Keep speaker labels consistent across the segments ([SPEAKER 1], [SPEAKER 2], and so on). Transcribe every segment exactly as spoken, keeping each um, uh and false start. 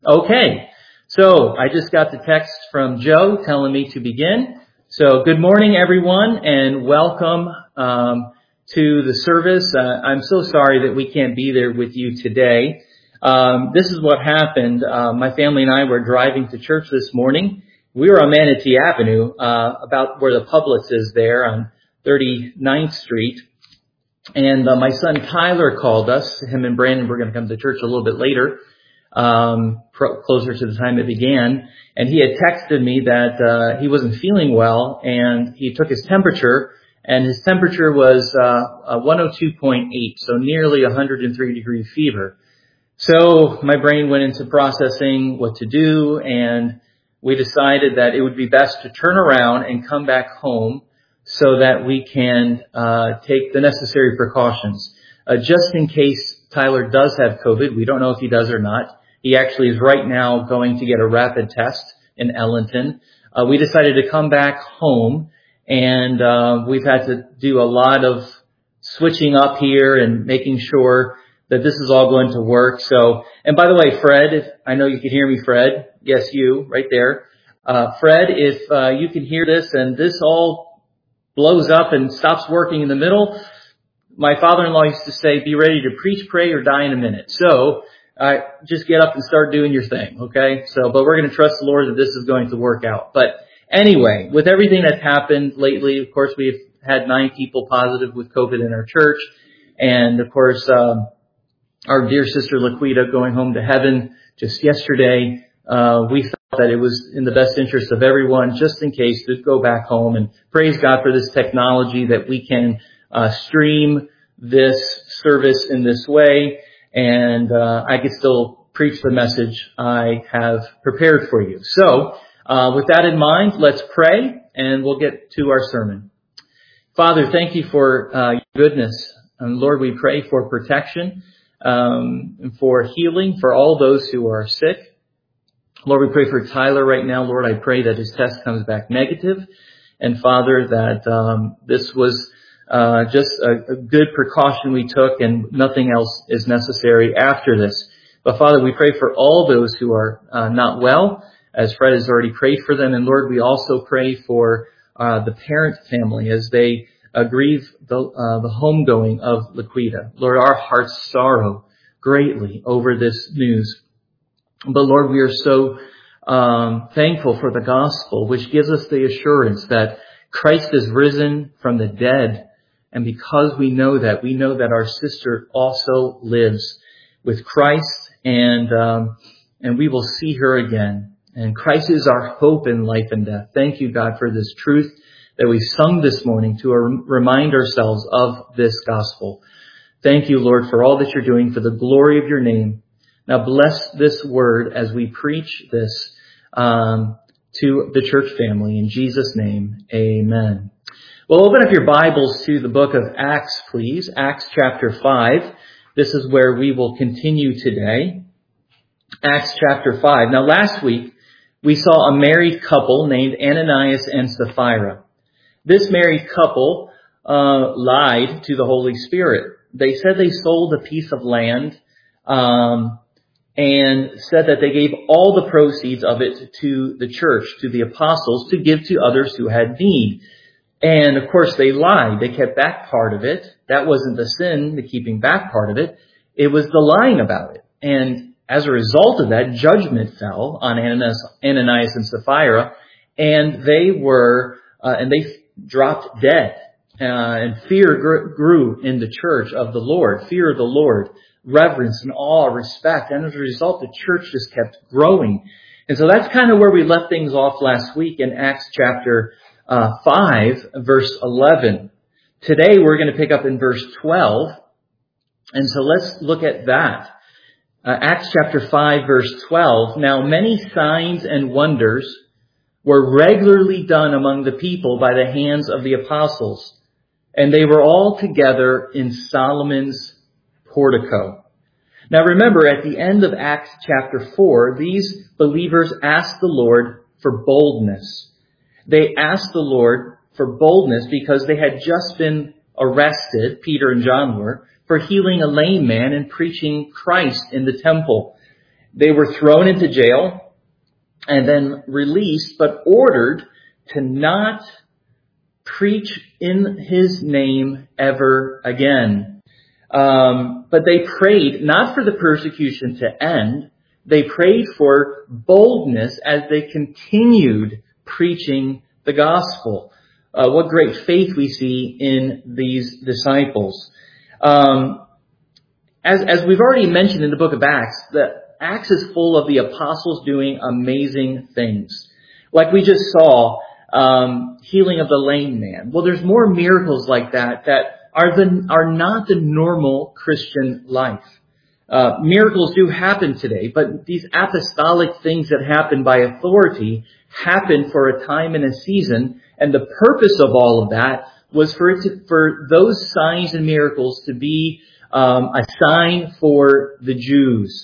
[SPEAKER 1] Okay, so I just got the text from Joe telling me to begin. So good morning, everyone, and welcome um, to the service. Uh, I'm so sorry that we can't be there with you today. Um, this is what happened. Uh, my family and I were driving to church this morning. We were on Manatee Avenue, uh, about where the Publix is there on thirty-ninth Street. And uh, my son Tyler called us. Him and Brandon were going to come to church a little bit later. Um, pro- closer to the time it began, and he had texted me that uh, he wasn't feeling well, and he took his temperature, and his temperature was uh, one oh two point eight, so nearly one hundred three degree fever. So my brain went into processing what to do, and we decided that it would be best to turn around and come back home so that we can uh, take the necessary precautions. Uh, just in case Tyler does have COVID, we don't know if he does or not. He actually is right now going to get a rapid test in Ellington. Uh, we decided to come back home, and uh, we've had to do a lot of switching up here and making sure that this is all going to work. So, and by the way, Fred, if, I know you can hear me, Fred. Yes, you, right there. Uh, Fred, if uh, you can hear this and this all blows up and stops working in the middle, my father-in-law used to say, be ready to preach, pray, or die in a minute. So, uh, just get up and start doing your thing, okay? So, but we're going to trust the Lord that this is going to work out. But anyway, with everything that's happened lately, of course, we've had nine people positive with COVID in our church. And of course, um, our dear sister Laquita going home to heaven just yesterday. Uh, we thought that it was in the best interest of everyone, just in case, to go back home, and praise God for this technology that we can Uh, stream this service in this way, and uh, I can still preach the message I have prepared for you. So, uh, with that in mind, let's pray, and we'll get to our sermon. Father, thank you for uh, your goodness. And Lord, we pray for protection, um, and for healing for all those who are sick. Lord, we pray for Tyler right now. Lord, I pray that his test comes back negative. And Father, that um, this was Uh, just a, a good precaution we took, and nothing else is necessary after this. But Father, we pray for all those who are uh, not well, as Fred has already prayed for them. And Lord, we also pray for uh, the parent family as they uh, grieve the, uh, the homegoing of Laquita. Lord, our hearts sorrow greatly over this news. But Lord, we are so um, thankful for the gospel, which gives us the assurance that Christ is risen from the dead. And because we know that, we know that our sister also lives with Christ, and um, and we will see her again. And Christ is our hope in life and death. Thank you, God, for this truth that we sung this morning to remind ourselves of this gospel. Thank you, Lord, for all that you're doing for the glory of your name. Now bless this word as we preach this um, to the church family. In Jesus' name, amen. Well, open up your Bibles to the book of Acts, please. Acts chapter five. This is where we will continue today. Acts chapter five. Now, last week, we saw a married couple named Ananias and Sapphira. This married couple uh, lied to the Holy Spirit. They said they sold a piece of land um, and said that they gave all the proceeds of it to the church, to the apostles, to give to others who had need. And of course they lied. They kept back part of it. That wasn't the sin, the keeping back part of it. It was the lying about it. And as a result of that, judgment fell on Ananias, Ananias and Sapphira, and they were, uh, and they dropped dead. Uh, and fear gr- grew in the church of the Lord. Fear of the Lord, reverence and awe, respect. And as a result, the church just kept growing. And so that's kind of where we left things off last week in Acts chapter Uh, five, verse eleven. Today we're going to pick up in verse twelve. And so let's look at that. Uh, Acts chapter five, verse twelve. Now many signs and wonders were regularly done among the people by the hands of the apostles. And they were all together in Solomon's portico. Now remember, at the end of Acts chapter four, these believers asked the Lord for boldness. They asked the Lord for boldness because they had just been arrested, Peter and John were, for healing a lame man and preaching Christ in the temple. They were thrown into jail and then released, but ordered to not preach in his name ever again. Um, but they prayed not for the persecution to end. They prayed for boldness as they continued preaching the gospel. Uh, what great faith we see in these disciples. Um, as, as we've already mentioned in the book of Acts, the Acts is full of the apostles doing amazing things. Like we just saw, um, healing of the lame man. Well, there's more miracles like that that are the, are not the normal Christian life. Uh, miracles do happen today, but these apostolic things that happen by authority happen for a time and a season, and the purpose of all of that was for it to, for those signs and miracles to be um, a sign for the Jews.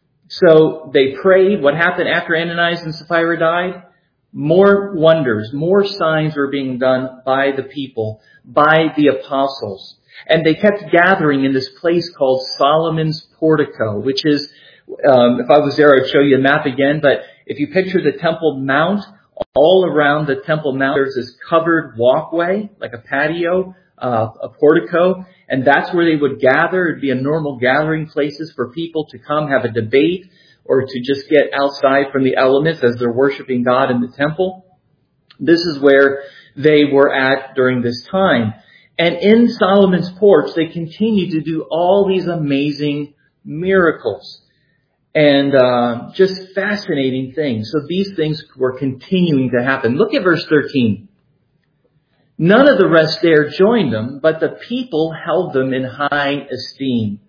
[SPEAKER 1] So they prayed. What happened after Ananias and Sapphira died? More wonders, more signs were being done by the people, by the apostles. And they kept gathering in this place called Solomon's Portico, which is, um, if I was there, I'd show you a map again. But if you picture the Temple Mount, all around the Temple Mount, there's this covered walkway, like a patio, uh, a portico. And that's where they would gather. It'd be a normal gathering places for people to come have a debate or to just get outside from the elements as they're worshiping God in the temple. This is where they were at during this time. And in Solomon's porch, they continued to do all these amazing miracles and uh, just fascinating things. So these things were continuing to happen. Look at verse thirteen. None of the rest there joined them, but the people held them in high esteem.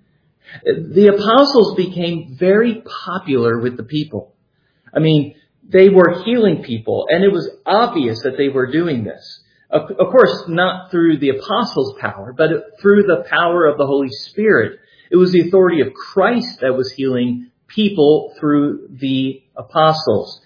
[SPEAKER 1] The apostles became very popular with the people. I mean, they were healing people, and it was obvious that they were doing this. Of course, not through the apostles' power, but through the power of the Holy Spirit. It was the authority of Christ that was healing people through the apostles.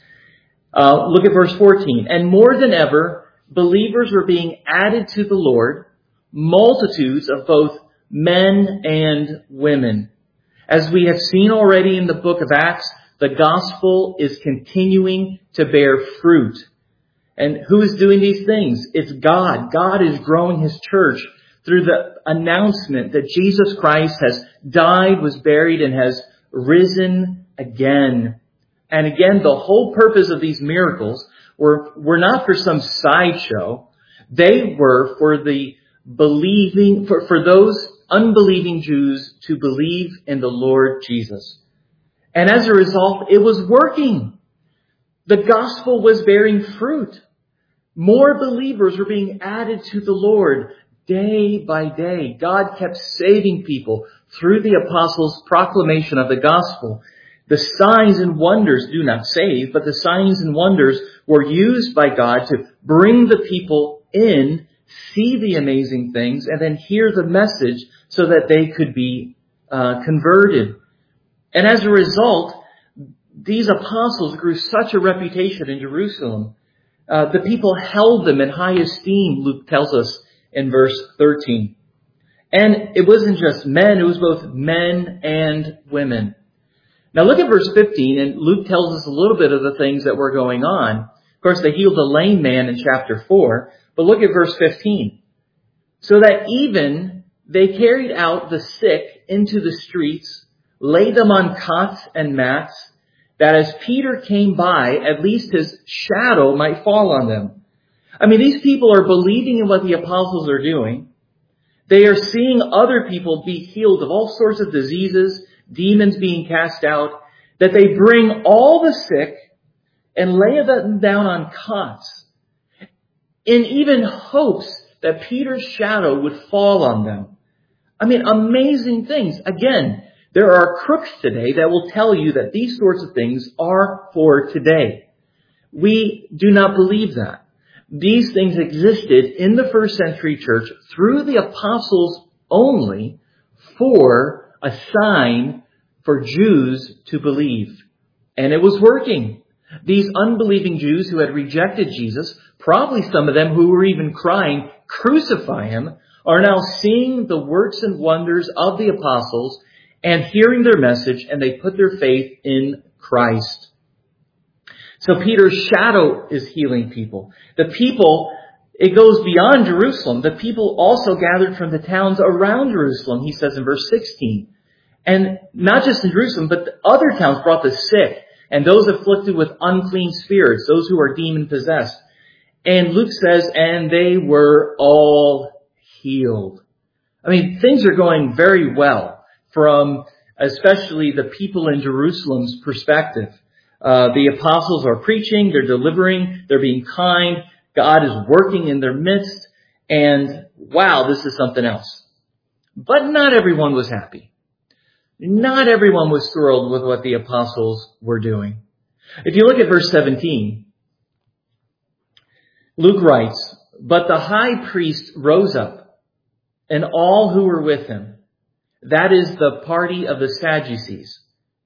[SPEAKER 1] Uh, look at verse fourteen. And more than ever, believers were being added to the Lord, multitudes of both men and women. As we have seen already in the book of Acts, the gospel is continuing to bear fruit. And who is doing these things? It's God. God is growing his church through the announcement that Jesus Christ has died, was buried, and has risen again. And again, the whole purpose of these miracles were, were not for some sideshow. They were for the believing, for, for those unbelieving Jews to believe in the Lord Jesus. And as a result, it was working. The gospel was bearing fruit. More believers were being added to the Lord day by day. God kept saving people through the apostles' proclamation of the gospel. The signs and wonders do not save, but the signs and wonders were used by God to bring the people in, see the amazing things, and then hear the message so that they could be uh, converted. And as a result, these apostles grew such a reputation in Jerusalem. Uh, the people held them in high esteem, Luke tells us in verse thirteen. And it wasn't just men, it was both men and women. Now look at verse fifteen, and Luke tells us a little bit of the things that were going on. Of course, they healed the lame man in chapter four, but look at verse fifteen. So that even they carried out the sick into the streets, laid them on cots and mats, that as Peter came by, at least his shadow might fall on them. I mean, these people are believing in what the apostles are doing. They are seeing other people be healed of all sorts of diseases, demons being cast out, that they bring all the sick and lay them down on cots in even hopes that Peter's shadow would fall on them. I mean, amazing things. Again, there are crooks today that will tell you that these sorts of things are for today. We do not believe that. These things existed in the first century church through the apostles only for a sign for Jews to believe. And it was working. These unbelieving Jews who had rejected Jesus, probably some of them who were even crying, "Crucify him," are now seeing the works and wonders of the apostles, and hearing their message, and they put their faith in Christ. So Peter's shadow is healing people. The people, it goes beyond Jerusalem. The people also gathered from the towns around Jerusalem, he says in verse sixteen. And not just in Jerusalem, but the other towns brought the sick and those afflicted with unclean spirits, those who are demon-possessed. And Luke says, and they were all healed. I mean, things are going very well from especially the people in Jerusalem's perspective. Uh, the apostles are preaching, they're delivering, they're being kind, God is working in their midst, and wow, this is something else. But not everyone was happy. Not everyone was thrilled with what the apostles were doing. If you look at verse seventeen, Luke writes, but the high priest rose up, and all who were with him, that is the party of the Sadducees,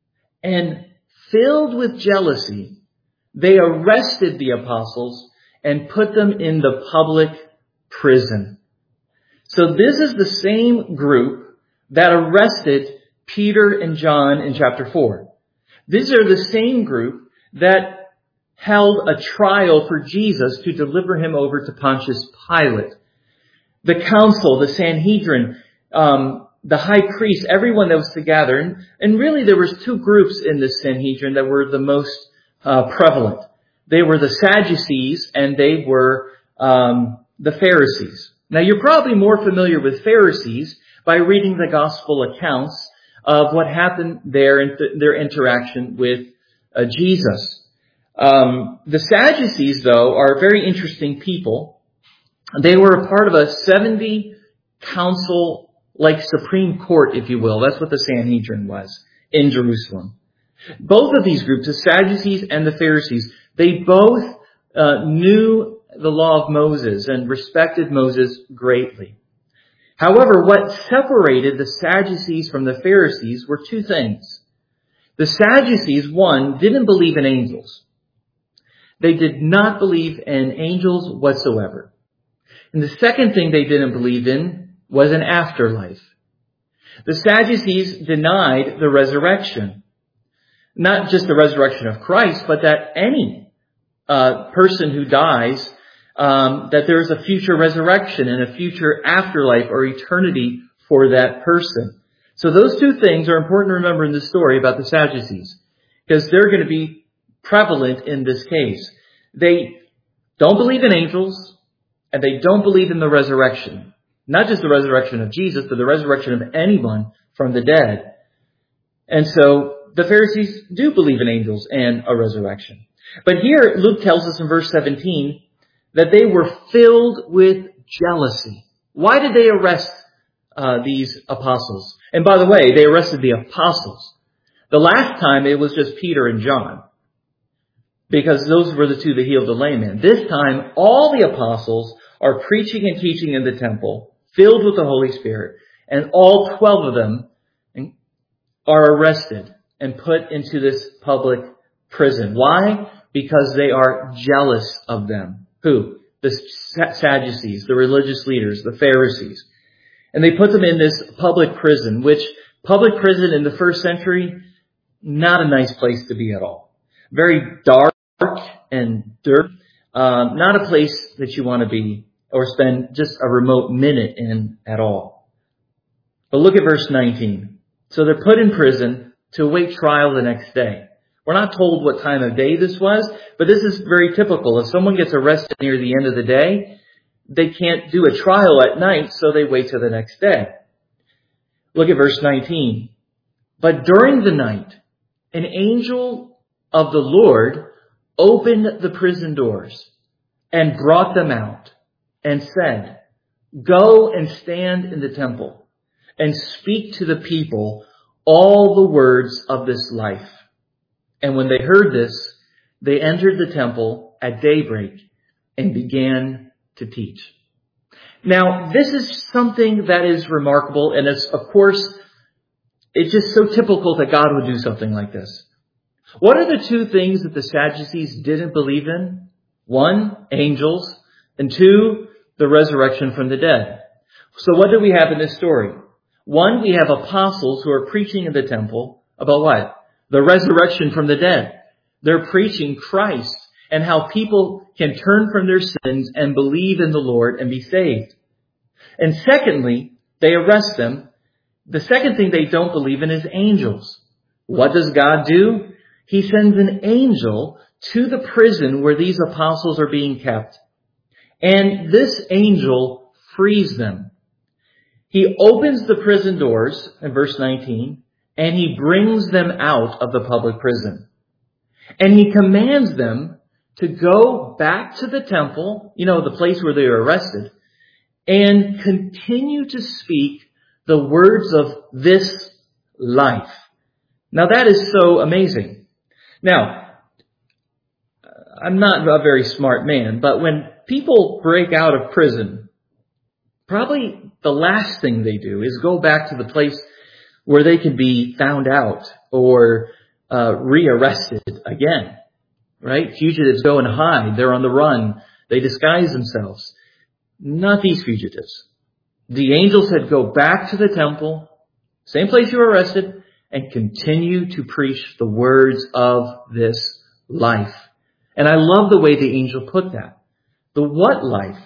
[SPEAKER 1] and filled with jealousy, they arrested the apostles and put them in the public prison. So this is the same group that arrested Peter and John in chapter four. These are the same group that held a trial for Jesus to deliver him over to Pontius Pilate. The council, the Sanhedrin, um, the high priest, everyone that was together. And, and really there was two groups in this Sanhedrin that were the most uh, prevalent. They were the Sadducees and they were um, the Pharisees. Now you're probably more familiar with Pharisees by reading the gospel accounts of what happened there in th- their interaction with uh, Jesus. Um, the Sadducees, though, are very interesting people. They were a part of a seventy council, like Supreme Court, if you will. That's what the Sanhedrin was in Jerusalem. Both of these groups, the Sadducees and the Pharisees, they both uh, knew the law of Moses and respected Moses greatly. However, what separated the Sadducees from the Pharisees were two things. The Sadducees, one, didn't believe in angels. They did not believe in angels whatsoever. And the second thing they didn't believe in was an afterlife. The Sadducees denied the resurrection. Not just the resurrection of Christ, but that any uh, person who dies, um, that there is a future resurrection and a future afterlife or eternity for that person. So those two things are important to remember in this story about the Sadducees, because they're going to be prevalent in this case. They don't believe in angels, and they don't believe in the resurrection. Not just the resurrection of Jesus, but the resurrection of anyone from the dead. And so the Pharisees do believe in angels and a resurrection. But here Luke tells us in verse seventeen that they were filled with jealousy. Why did they arrest uh, these apostles? And by the way, they arrested the apostles. The last time it was just Peter and John, because those were the two that healed the lame man. This time, all the apostles are preaching and teaching in the temple, filled with the Holy Spirit, and all twelve of them are arrested and put into this public prison. Why? Because they are jealous of them. Who? The Sadducees, the religious leaders, the Pharisees. And they put them in this public prison, which public prison in the first century, not a nice place to be at all. Very dark and dirty. Um, not a place that you want to be or spend just a remote minute in at all. But look at verse nineteen. So they're put in prison to await trial the next day. We're not told what time of day this was, but this is very typical. If someone gets arrested near the end of the day, they can't do a trial at night, so they wait till the next day. Look at verse nineteen. But during the night, an angel of the Lord opened the prison doors and brought them out and said, "Go and stand in the temple and speak to the people all the words of this life." And when they heard this, they entered the temple at daybreak and began to teach. Now, this is something that is remarkable, and it's, of course, it's just so typical that God would do something like this. What are the two things that the Sadducees didn't believe in? One, angels, and two, the resurrection from the dead. So what do we have in this story? One, we have apostles who are preaching in the temple about what? The resurrection from the dead. They're preaching Christ and how people can turn from their sins and believe in the Lord and be saved. And secondly, they arrest them. The second thing they don't believe in is angels. What does God do? He sends an angel to the prison where these apostles are being kept. And this angel frees them. He opens the prison doors in verse nineteen, and he brings them out of the public prison. And he commands them to go back to the temple, you know, the place where they were arrested, and continue to speak the words of this life. Now that is so amazing. Now, I'm not a very smart man, but when people break out of prison, probably the last thing they do is go back to the place where they can be found out or uh, rearrested again, right? Fugitives go and hide. They're on the run. They disguise themselves. Not these fugitives. The angel said, go back to the temple, same place you were arrested, and continue to preach the words of this life. And I love the way the angel put that. The what life?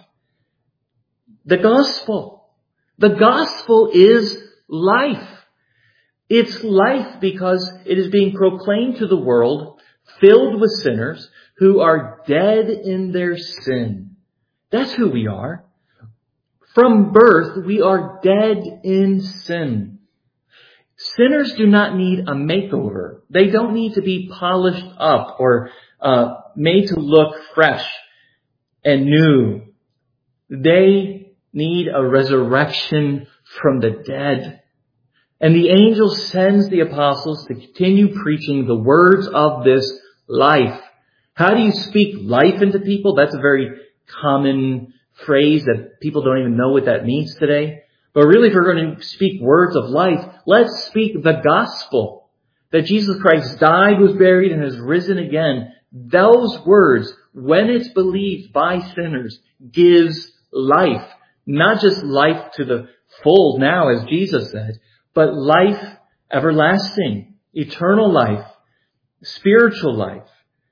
[SPEAKER 1] The gospel. The gospel is life. It's life because it is being proclaimed to the world, filled with sinners who are dead in their sin. That's who we are. From birth, we are dead in sin. Sinners do not need a makeover. They don't need to be polished up or uh, made to look fresh and new. They need a resurrection from the dead. And the angel sends the apostles to continue preaching the words of this life. How do you speak life into people? That's a very common phrase that people don't even know what that means today. But really, if we're going to speak words of life, let's speak the gospel. That Jesus Christ died, was buried, and has risen again. Those words, when it's believed by sinners, gives life. Not just life to the full now, as Jesus said, but life everlasting, eternal life, spiritual life.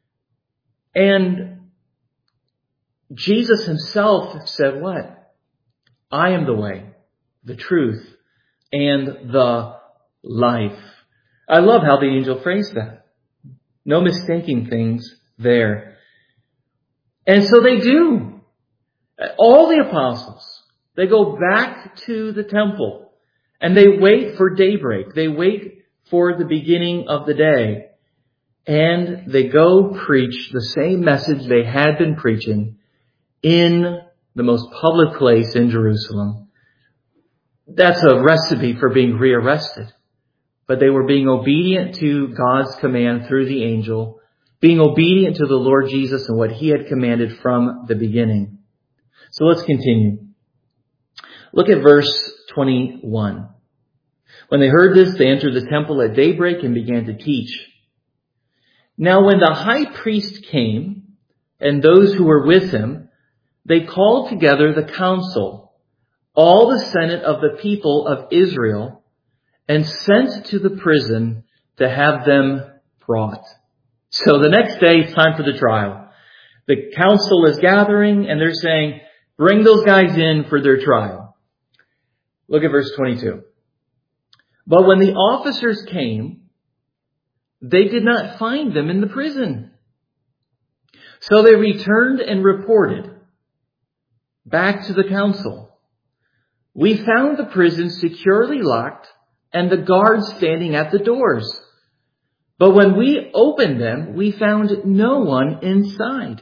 [SPEAKER 1] And Jesus himself said what? I am the way, the truth, and the life. I love how the angel phrased that. No mistaking things there. And so they do. All the apostles, they go back to the temple. And they wait for daybreak. They wait for the beginning of the day. And they go preach the same message they had been preaching in the most public place in Jerusalem. That's a recipe for being rearrested. But they were being obedient to God's command through the angel, being obedient to the Lord Jesus and what he had commanded from the beginning. So let's continue. Look at verse twenty-one. When they heard this, they entered the temple at daybreak and began to teach. Now when the high priest came, and those who were with him, they called together the council, all the senate of the people of Israel, and sent to the prison to have them brought. So the next day, it's time for the trial. The council is gathering, and they're saying, bring those guys in for their trial. Look at verse twenty-two. But when the officers came, they did not find them in the prison. So they returned and reported back to the council. We found the prison securely locked and the guards standing at the doors. But when we opened them, we found no one inside.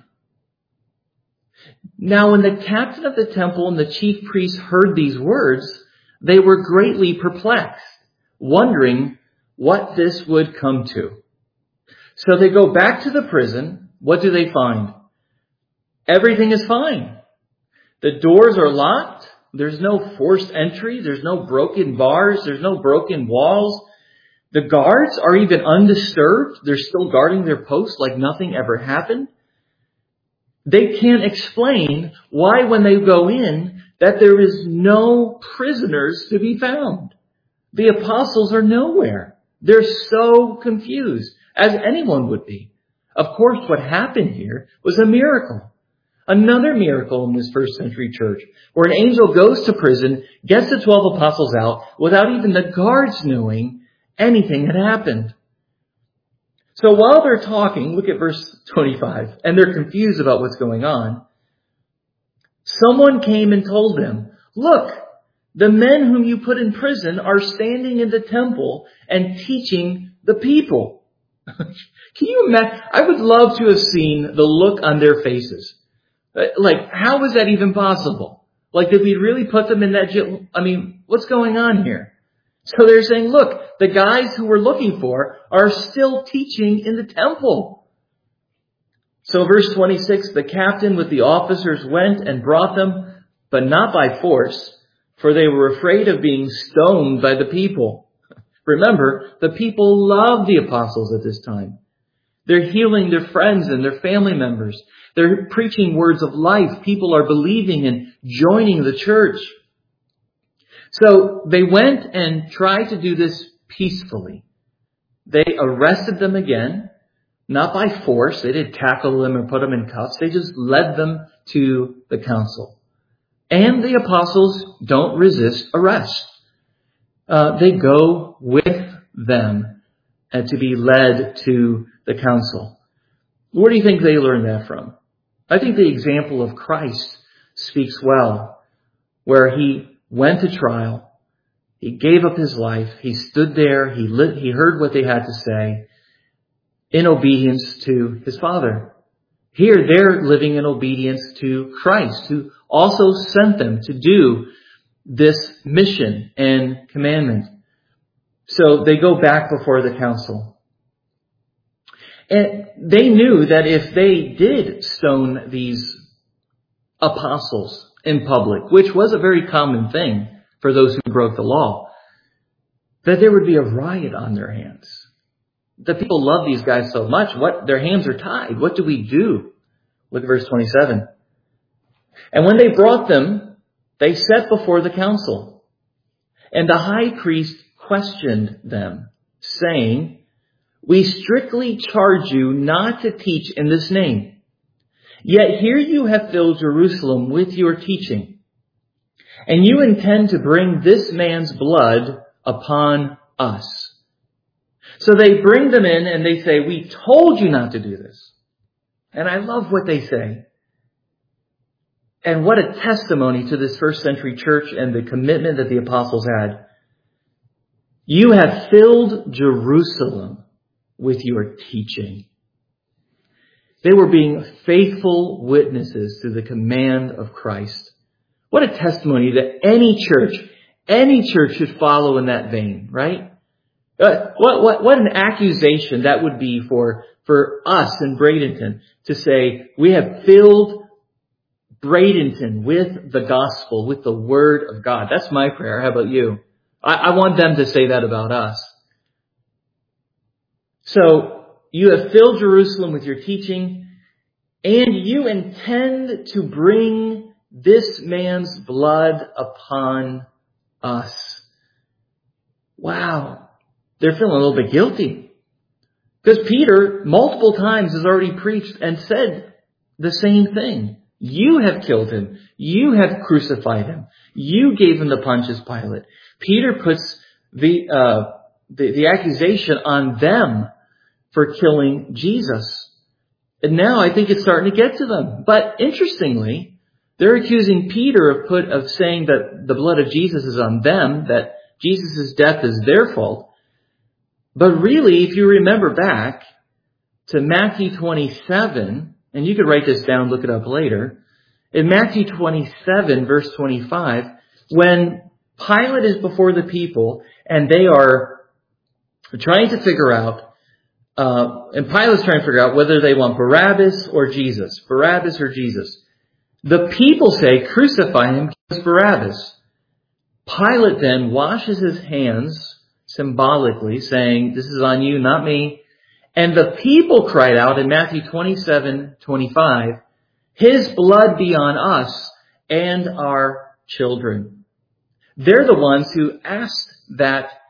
[SPEAKER 1] Now when the captain of the temple and the chief priests heard these words, they were greatly perplexed, wondering what this would come to. So they go back to the prison. What do they find? Everything is fine. The doors are locked. There's no forced entry. There's no broken bars. There's no broken walls. The guards are even undisturbed. They're still guarding their post like nothing ever happened. They can't explain why when they go in that there is no prisoners to be found. The apostles are nowhere. They're so confused, as anyone would be. Of course, what happened here was a miracle. Another miracle in this first century church, where an angel goes to prison, gets the twelve apostles out, without even the guards knowing anything had happened. So while they're talking, look at verse twenty-five, and they're confused about what's going on. Someone came and told them, "Look, the men whom you put in prison are standing in the temple and teaching the people." Can you imagine? I would love to have seen the look on their faces. Like, how is that even possible? Like, did we really put them in that jail? I mean, what's going on here? So they're saying, look, the guys who we're looking for are still teaching in the temple. So verse twenty-six, the captain with the officers went and brought them, but not by force, for they were afraid of being stoned by the people. Remember, the people loved the apostles at this time. They're healing their friends and their family members. They're preaching words of life. People are believing and joining the church. So they went and tried to do this peacefully. They arrested them again, not by force. They didn't tackle them or put them in cuffs. They just led them to the council. And the apostles don't resist arrest. Uh, they go with them uh, to be led to the council. Where do you think they learned that from? I think the example of Christ speaks well, where he went to trial, he gave up his life, he stood there, he lit, he heard what they had to say in obedience to his Father. Here they're living in obedience to Christ, who also sent them to do this mission and commandment. So they go back before the council. And they knew that if they did stone these apostles in public, which was a very common thing for those who broke the law, that there would be a riot on their hands. The people love these guys so much. What, their hands are tied. What do we do? Look at verse twenty-seven. And when they brought them, they sat before the council. And the high priest questioned them, saying, "We strictly charge you not to teach in this name. Yet here you have filled Jerusalem with your teaching. And you intend to bring this man's blood upon us." So they bring them in and they say, "We told you not to do this." And I love what they say. And what a testimony to this first century church and the commitment that the apostles had. "You have filled Jerusalem with your teaching." They were being faithful witnesses to the command of Christ. What a testimony that any church, any church should follow in that vein, right? Uh, what, what, what an accusation that would be for, for us in Bradenton to say, we have filled Bradenton with the gospel, with the word of God. That's my prayer. How about you? I, I want them to say that about us. So, you have filled Jerusalem with your teaching, and you intend to bring this man's blood upon us. Wow. They're feeling a little bit guilty. Because Peter, multiple times, has already preached and said the same thing. You have killed him. You have crucified him. You gave him the Pontius Pilate. Peter puts the, uh, the, the accusation on them for killing Jesus. And now I think it's starting to get to them. But interestingly, they're accusing Peter of put of saying that the blood of Jesus is on them, that Jesus' death is their fault. But really, if you remember back to Matthew twenty-seven, and you could write this down, look it up later. In Matthew twenty-seven, verse twenty-five, when Pilate is before the people and they are trying to figure out Uh, and Pilate's trying to figure out whether they want Barabbas or Jesus. Barabbas or Jesus. The people say, "Crucify him, give us Barabbas." Pilate then washes his hands symbolically, saying, "This is on you, not me." And the people cried out in Matthew twenty-seven twenty-five, "His blood be on us and our children." They're the ones who asked that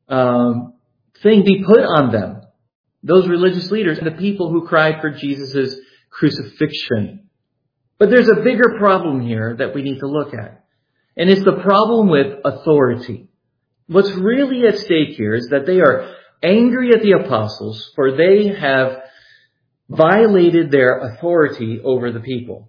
[SPEAKER 1] um, thing be put on them. Those religious leaders and the people who cried for Jesus' crucifixion. But there's a bigger problem here that we need to look at. And it's the problem with authority. What's really at stake here is that they are angry at the apostles, for they have violated their authority over the people.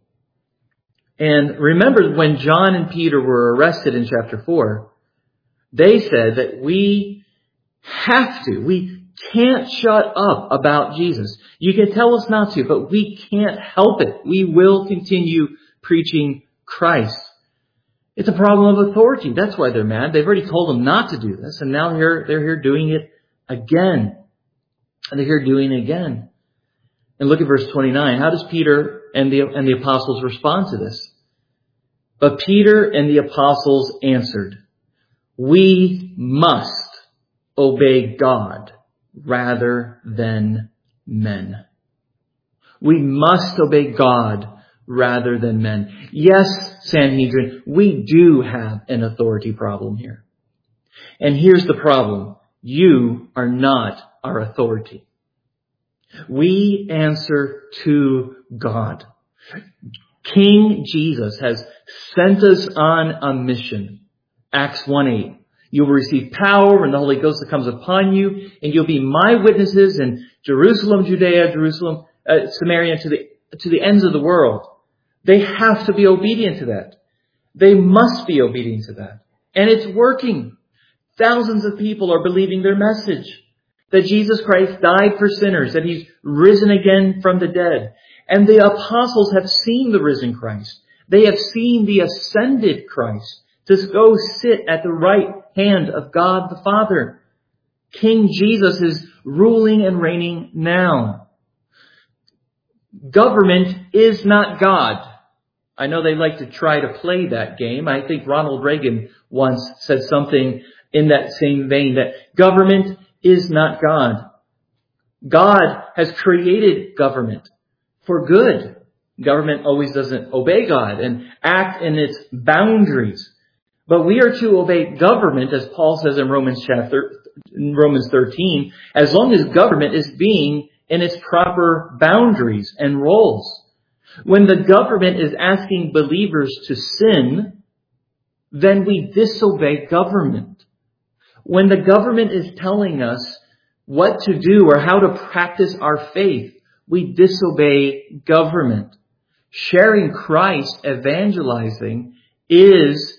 [SPEAKER 1] And remember, when John and Peter were arrested in chapter four, they said that we have to, we can't shut up about Jesus. You can tell us not to, but we can't help it. We will continue preaching Christ. It's a problem of authority. That's why they're mad. They've already told them not to do this, and now here they're here doing it again. And they're here doing it again. And look at verse twenty-nine. How does Peter and the and the apostles respond to this? But Peter and the apostles answered, "We must obey God rather than men." We must obey God rather than men. Yes, Sanhedrin, we do have an authority problem here. And here's the problem. You are not our authority. We answer to God. King Jesus has sent us on a mission. Acts one eight. You will receive power when the Holy Ghost comes upon you, and you'll be my witnesses in Jerusalem, Judea, Jerusalem, uh, Samaria, to the to the ends of the world. They have to be obedient to that. They must be obedient to that. And it's working. Thousands of people are believing their message. That Jesus Christ died for sinners, that He's risen again from the dead. And the apostles have seen the risen Christ. They have seen the ascended Christ to go sit at the right hand of God the Father. King Jesus is ruling and reigning now. Government is not God. I know they like to try to play that game. I think Ronald Reagan once said something in that same vein, that government is not God. God has created government for good. Government always doesn't obey God and act in its boundaries. But we are to obey government, as Paul says in Romans chapter, in Romans thirteen, as long as government is being in its proper boundaries and roles. When the government is asking believers to sin, then we disobey government. When the government is telling us what to do or how to practice our faith, we disobey government. Sharing Christ, evangelizing, is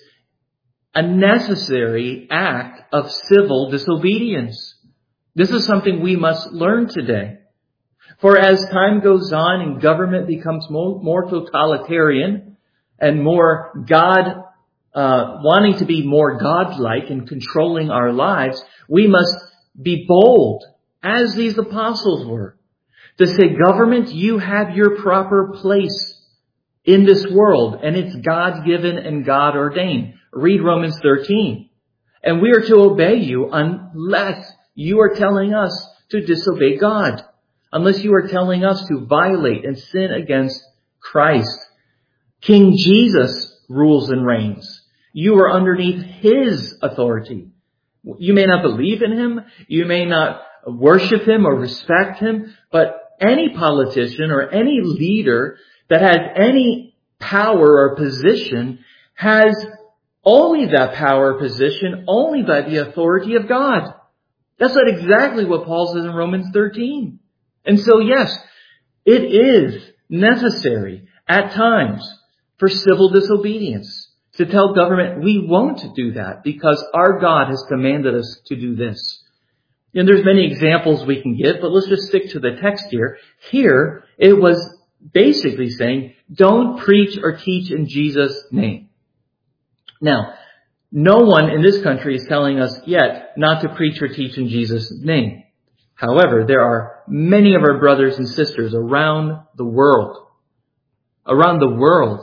[SPEAKER 1] a necessary act of civil disobedience. This is something we must learn today. For as time goes on and government becomes more, more totalitarian and more God, uh, wanting to be more God-like and controlling our lives, we must be bold, as these apostles were, to say, government, you have your proper place in this world, and it's God-given and God-ordained. Read Romans thirteen. And we are to obey you unless you are telling us to disobey God. Unless you are telling us to violate and sin against Christ. King Jesus rules and reigns. You are underneath His authority. You may not believe in Him. You may not worship Him or respect Him. But any politician or any leader that has any power or position has only that power or position only by the authority of God. That's not exactly what Paul says in Romans thirteen. And so, yes, it is necessary at times for civil disobedience to tell government we won't do that because our God has commanded us to do this. And there's many examples we can give, but let's just stick to the text here. Here, it was basically saying, don't preach or teach in Jesus' name. Now, no one in this country is telling us yet not to preach or teach in Jesus' name. However, there are many of our brothers and sisters around the world, around the world,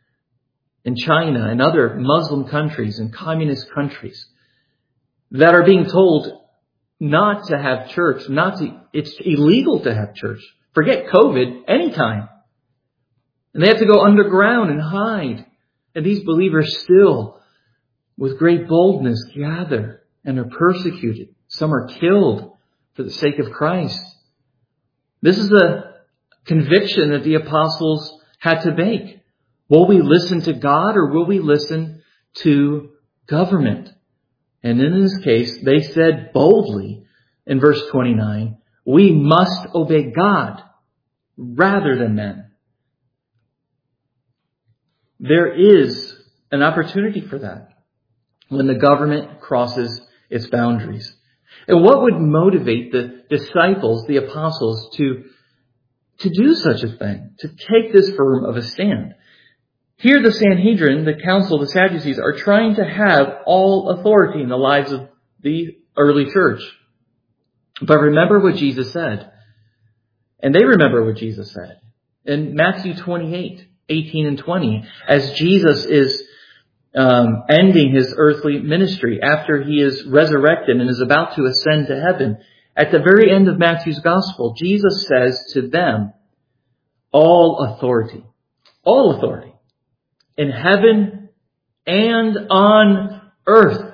[SPEAKER 1] in China and other Muslim countries and communist countries, that are being told not to have church, not to, it's illegal to have church. Forget COVID, anytime. And they have to go underground and hide. And these believers still, with great boldness, gather and are persecuted. Some are killed for the sake of Christ. This is the conviction that the apostles had to make. Will we listen to God or will we listen to government? And in this case, they said boldly in verse twenty-nine, we must obey God rather than men. There is an opportunity for that when the government crosses its boundaries. And what would motivate the disciples, the apostles, to, to do such a thing, to take this firm of a stand? Here the Sanhedrin, the council, the Sadducees, are trying to have all authority in the lives of the early church. But remember what Jesus said. And they remember what Jesus said. In Matthew twenty-eight, eighteen and twenty, as Jesus is um, ending his earthly ministry after he is resurrected and is about to ascend to heaven, at the very end of Matthew's gospel, Jesus says to them, all authority, all authority in heaven and on earth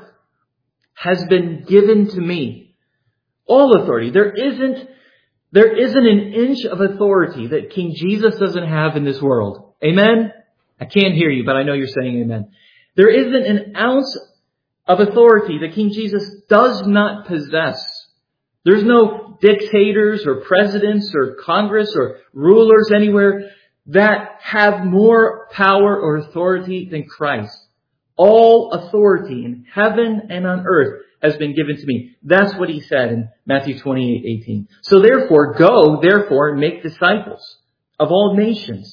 [SPEAKER 1] has been given to me. All authority. There isn't, there isn't an inch of authority that King Jesus doesn't have in this world. Amen? I can't hear you, but I know you're saying amen. There isn't an ounce of authority that King Jesus does not possess. There's no dictators or presidents or Congress or rulers anywhere that have more power or authority than Christ. All authority in heaven and on earth has been given to me. That's what he said in Matthew twenty-eight, eighteen. So therefore, go, therefore, and make disciples of all nations,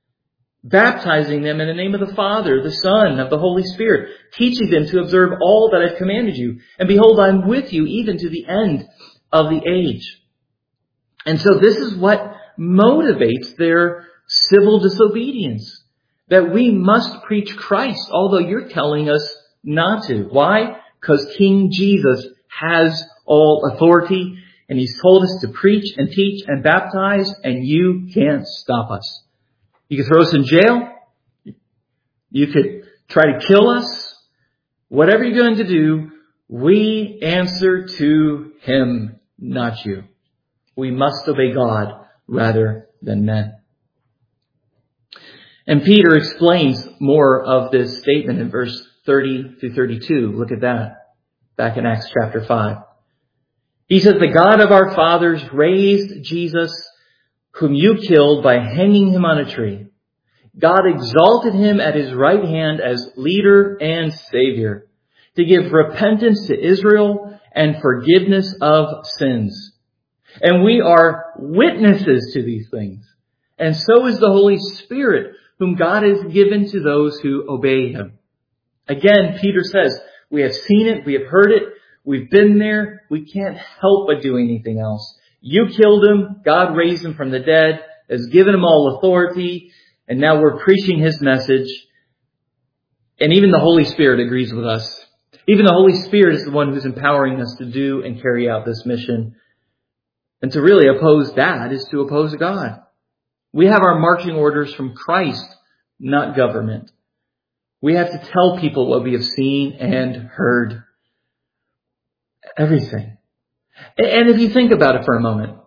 [SPEAKER 1] baptizing them in the name of the Father, the Son, of the Holy Spirit, teaching them to observe all that I've commanded you. And behold, I'm with you even to the end of the age. And so this is what motivates their civil disobedience, that we must preach Christ, although you're telling us not to. Why? Because King Jesus has all authority, and he's told us to preach and teach and baptize, and you can't stop us. You could throw us in jail. You could try to kill us. Whatever you're going to do, we answer to him, not you. We must obey God rather than men. And Peter explains more of this statement in verse thirty through thirty-two. Look at that. Back in Acts chapter five. He says, the God of our fathers raised Jesus, whom you killed by hanging him on a tree. God exalted him at his right hand as leader and savior, to give repentance to Israel and forgiveness of sins. And we are witnesses to these things. And so is the Holy Spirit, whom God has given to those who obey him. Again, Peter says, we have seen it, we have heard it, we've been there, we can't help but do anything else. You killed him, God raised him from the dead, has given him all authority, and now we're preaching his message. And even the Holy Spirit agrees with us. Even the Holy Spirit is the one who's empowering us to do and carry out this mission. And to really oppose that is to oppose God. We have our marching orders from Christ, not government. We have to tell people what we have seen and heard. Everything. And if you think about it for a moment,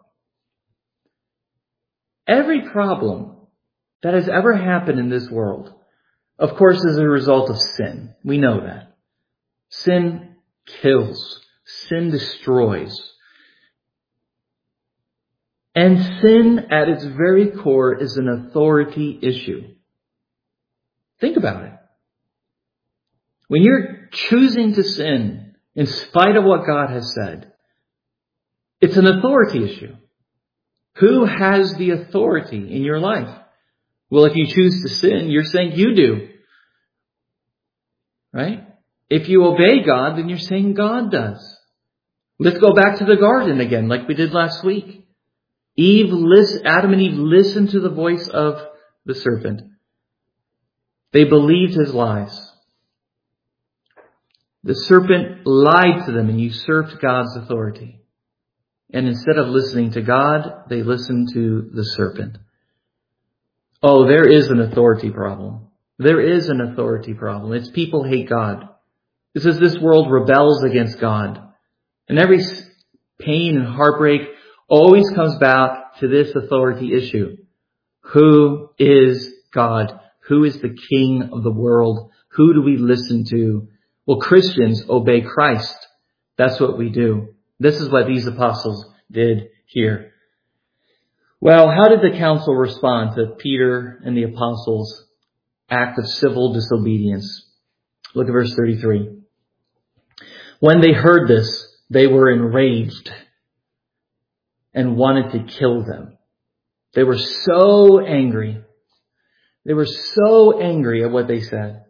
[SPEAKER 1] every problem that has ever happened in this world, of course, is a result of sin. We know that. Sin kills. Sin destroys. And sin at its very core is an authority issue. Think about it. When you're choosing to sin in spite of what God has said, it's an authority issue. Who has the authority in your life? Well, if you choose to sin, you're saying you do. Right? If you obey God, then you're saying God does. Let's go back to the garden again, like we did last week. Eve, Adam and Eve listened to the voice of the serpent. They believed his lies. The serpent lied to them and usurped God's authority. And instead of listening to God, they listened to the serpent. Oh, there is an authority problem. There is an authority problem. It's people hate God. It says this world rebels against God. And every pain and heartbreak always comes back to this authority issue. Who is God? Who is the King of the world? Who do we listen to? Well, Christians obey Christ. That's what we do. This is what these apostles did here. Well, how did the council respond to Peter and the apostles' act of civil disobedience? Look at verse thirty-three. When they heard this, they were enraged and wanted to kill them. They were so angry. They were so angry at what they said.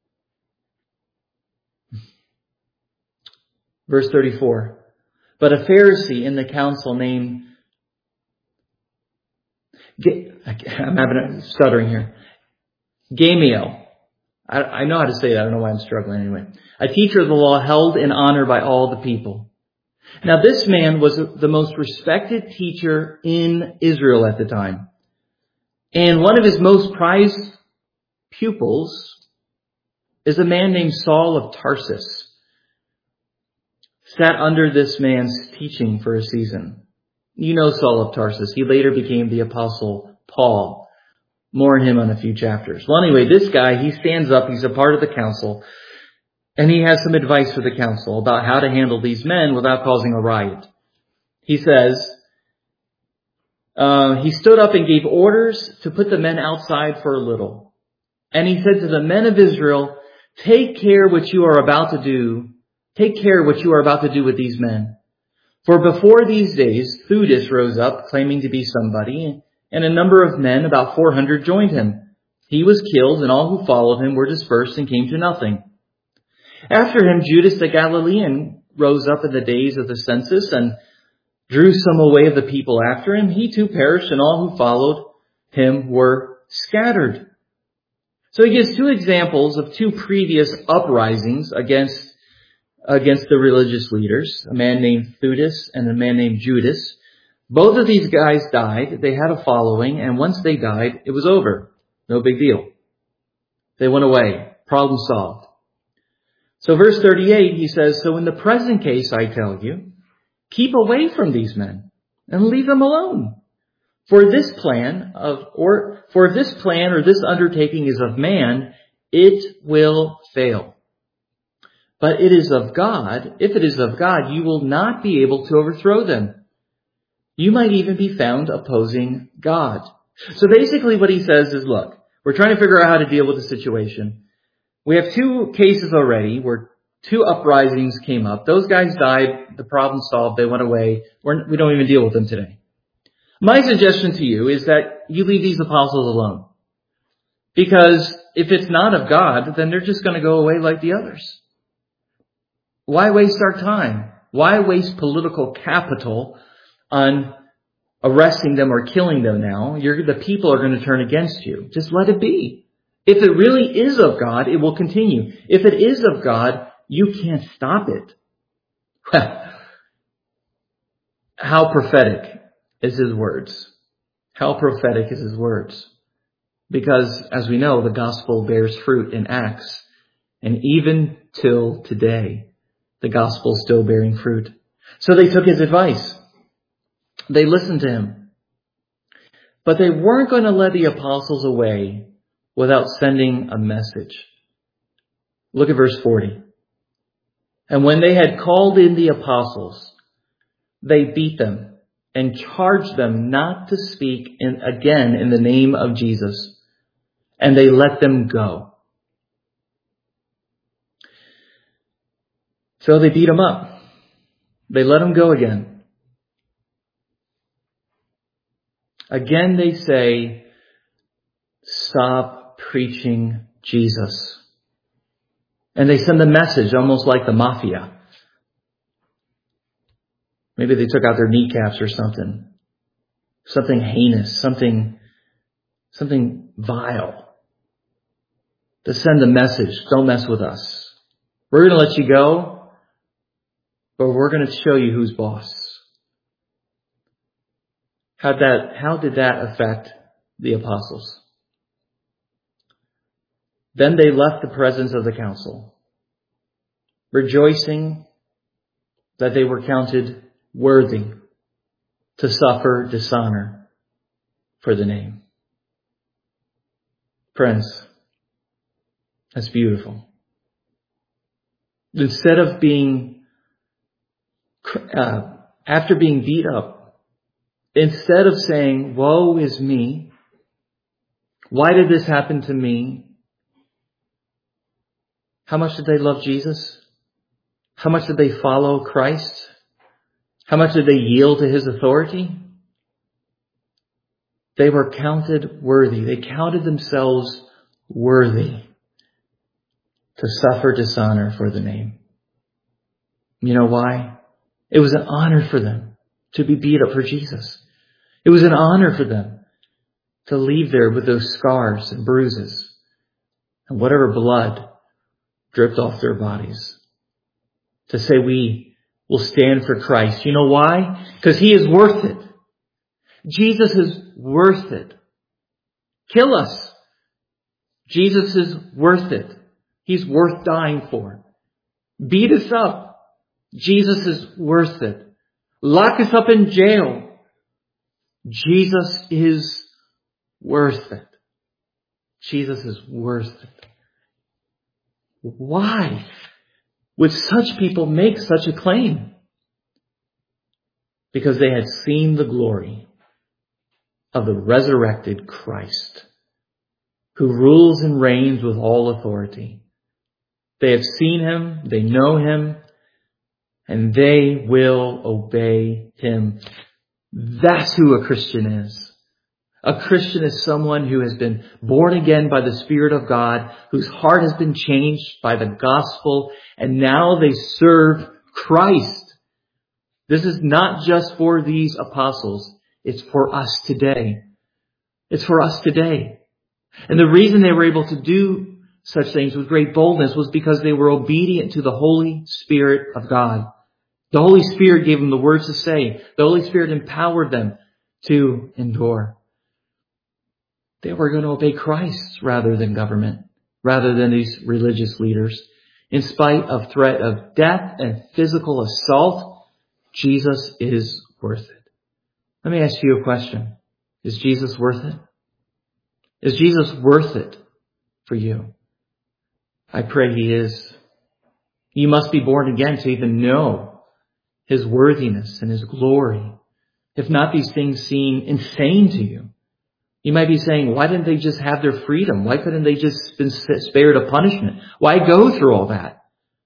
[SPEAKER 1] Verse thirty-four. But a Pharisee in the council named, I'm having a stuttering here, Gamaliel. I, I know how to say that. I don't know why I'm struggling anyway. A teacher of the law held in honor by all the people. Now this man was the most respected teacher in Israel at the time. And one of his most prized pupils is a man named Saul of Tarsus. Sat under this man's teaching for a season. You know Saul of Tarsus. He later became the apostle Paul. More on him in a few chapters. Well, anyway, this guy, he stands up. He's a part of the council. And he has some advice for the council about how to handle these men without causing a riot. He says, uh, he stood up and gave orders to put the men outside for a little. And he said to the men of Israel, take care what you are about to do. Take care what you are about to do with these men. For before these days, Theudas rose up, claiming to be somebody, and a number of men, about four hundred, joined him. He was killed, and all who followed him were dispersed and came to nothing. After him, Judas the Galilean rose up in the days of the census and drew some away of the people after him. He too perished, and all who followed him were scattered. So he gives two examples of two previous uprisings against against the religious leaders, a man named Theudas and a man named Judas. Both of these guys died. They had a following, and once they died, it was over. No big deal. They went away. Problem solved. So verse thirty-eight, he says, so in the present case, I tell you, keep away from these men and leave them alone. For this plan of, or for if this plan or this undertaking is of man, it will fail. But it is of God. If it is of God, you will not be able to overthrow them. You might even be found opposing God. So basically what he says is, look, we're trying to figure out how to deal with the situation. We have two cases already where two uprisings came up. Those guys died. The problem solved. They went away. We're, we don't even deal with them today. My suggestion to you is that you leave these apostles alone. Because if it's not of God, then they're just going to go away like the others. Why waste our time? Why waste political capital on arresting them or killing them now? You're, the people are going to turn against you. Just let it be. If it really is of God, it will continue. If it is of God, you can't stop it. How prophetic is his words. How prophetic is his words. Because, as we know, the gospel bears fruit in Acts. And even till today, the gospel is still bearing fruit. So they took his advice. They listened to him. But they weren't going to let the apostles away without sending a message. Look at verse forty. And when they had called in the apostles, they beat them and charged them not to speak in, again in the name of Jesus. And they let them go. So they beat him up. They let him go again. Again they say, stop preaching Jesus. And they send a message almost like the mafia. Maybe they took out their kneecaps or something. Something heinous, something, something vile. To send a message, don't mess with us. We're going to let you go. But we're going to show you who's boss. How that, how did that affect the apostles? Then they left the presence of the council, rejoicing that they were counted worthy to suffer dishonor for the name. Friends, that's beautiful. Instead of being, uh, after being beat up, instead of saying, woe is me, why did this happen to me? How much did they love Jesus? How much did they follow Christ? How much did they yield to His authority? They were counted worthy. They counted themselves worthy to suffer dishonor for the name. You know why? It was an honor for them to be beat up for Jesus. It was an honor for them to leave there with those scars and bruises and whatever blood dripped off their bodies. To say we will stand for Christ. You know why? Because He is worth it. Jesus is worth it. Kill us. Jesus is worth it. He's worth dying for. Beat us up. Jesus is worth it. Lock us up in jail. Jesus is worth it. Jesus is worth it. Why would such people make such a claim? Because they had seen the glory of the resurrected Christ, who rules and reigns with all authority. They have seen Him, they know Him, and they will obey Him. That's who a Christian is. A Christian is someone who has been born again by the Spirit of God, whose heart has been changed by the gospel, and now they serve Christ. This is not just for these apostles. It's for us today. It's for us today. And the reason they were able to do such things with great boldness was because they were obedient to the Holy Spirit of God. The Holy Spirit gave them the words to say. The Holy Spirit empowered them to endure. They were going to obey Christ rather than government, rather than these religious leaders. In spite of threat of death and physical assault, Jesus is worth it. Let me ask you a question. Is Jesus worth it? Is Jesus worth it for you? I pray He is. You must be born again to even know His worthiness and His glory. If not, these things seem insane to you. You might be saying, why didn't they just have their freedom? Why couldn't they just been spared a punishment? Why go through all that?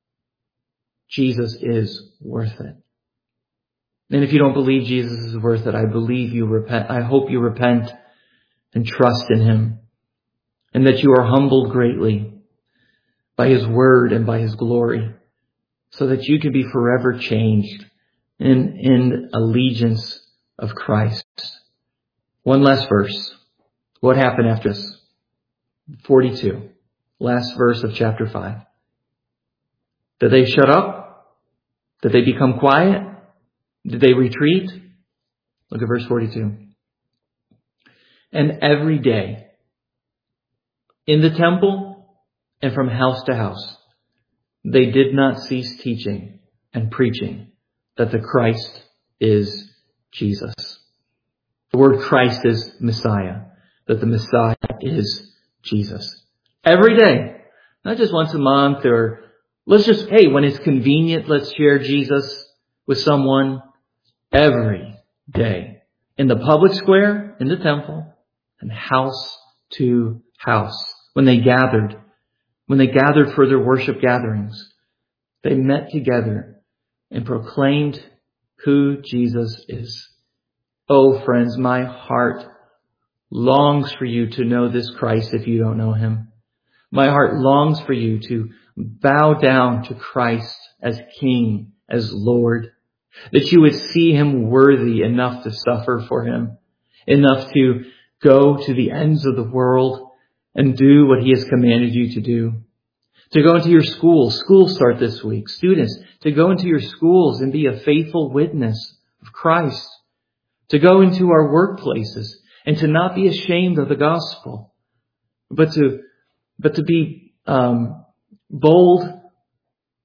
[SPEAKER 1] Jesus is worth it. And if you don't believe Jesus is worth it, I believe you repent. I hope you repent and trust in Him, and that you are humbled greatly by His word and by His glory, so that you can be forever changed in, in allegiance of Christ. One last verse. What happened after this? forty-two. Last verse of chapter five. Did they shut up? Did they become quiet? Did they retreat? Look at verse forty-two. And every day, in the temple and from house to house, they did not cease teaching and preaching that the Christ is Jesus. The word Christ is Messiah, that the Messiah is Jesus. Every day, not just once a month, or let's just, hey, when it's convenient, let's share Jesus with someone. Every day, in the public square, in the temple, and house to house. When they gathered, when they gathered for their worship gatherings, they met together and proclaimed who Jesus is. Oh, friends, my heart longs for you to know this Christ if you don't know Him. My heart longs for you to bow down to Christ as King, as Lord. That you would see Him worthy enough to suffer for Him, enough to go to the ends of the world and do what He has commanded you to do. To go into your schools, schools start this week, students, to go into your schools and be a faithful witness of Christ. To go into our workplaces and to not be ashamed of the gospel, but to, but to be um, bold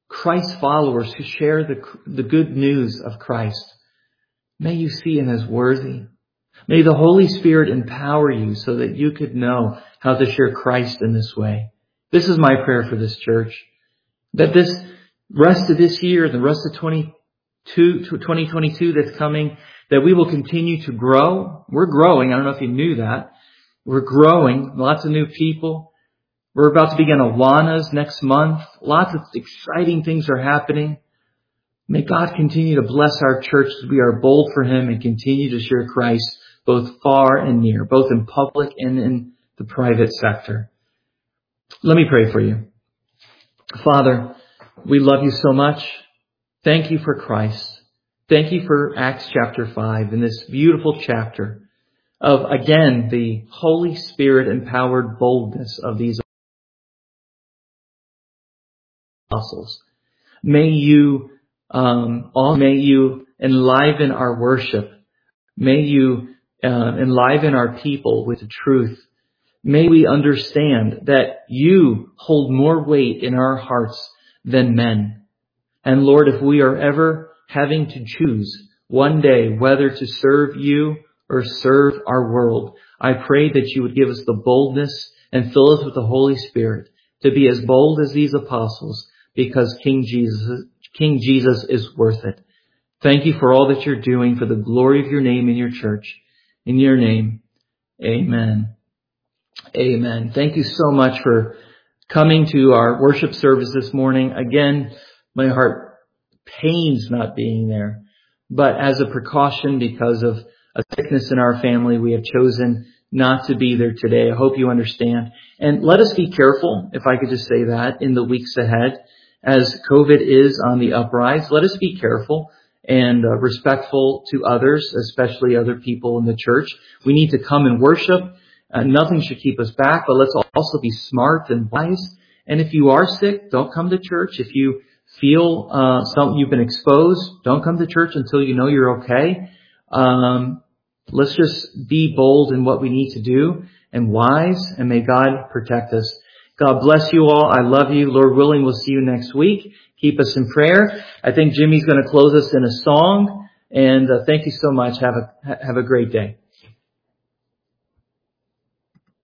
[SPEAKER 1] Christ followers who share the, the good news of Christ. May you see him as worthy. May the Holy Spirit empower you so that you could know how to share Christ in this way. This is my prayer for this church. That this rest of this year, the rest of twenty-two, twenty twenty-two that's coming, that we will continue to grow. We're growing. I don't know if you knew that. We're growing. Lots of new people. We're about to begin Awanas next month. Lots of exciting things are happening. May God continue to bless our church as we are bold for him and continue to share Christ both far and near, both in public and in the private sector. Let me pray for you. Father, we love you so much. Thank you for Christ. Thank you for Acts chapter five and this beautiful chapter of, again, the Holy Spirit empowered boldness of these apostles. May you, um, all, may you enliven our worship. May you uh, enliven our people with the truth. May we understand that you hold more weight in our hearts than men. And Lord, if we are ever having to choose one day whether to serve you or serve our world, I pray that you would give us the boldness and fill us with the Holy Spirit to be as bold as these apostles, because King Jesus, King Jesus is worth it. Thank you for all that you're doing for the glory of your name in your church. In your name, amen. Amen. Thank you so much for coming to our worship service this morning. Again, my heart pains not being there, but as a precaution because of a sickness in our family, we have chosen not to be there today. I hope you understand. And let us be careful, if I could just say that, in the weeks ahead, as COVID is on the uprise. Let us be careful and uh, respectful to others, especially other people in the church. We need to come and worship. Uh, nothing should keep us back, but let's also be smart and wise. And if you are sick, don't come to church. If you feel uh, some, you've been exposed, don't come to church until you know you're okay. Um, let's just be bold in what we need to do and wise, and may God protect us. God bless you all. I love you. Lord willing, we'll see you next week. Keep us in prayer. I think Jimmy's going to close us in a song. And uh, thank you so much. Have a have a great day.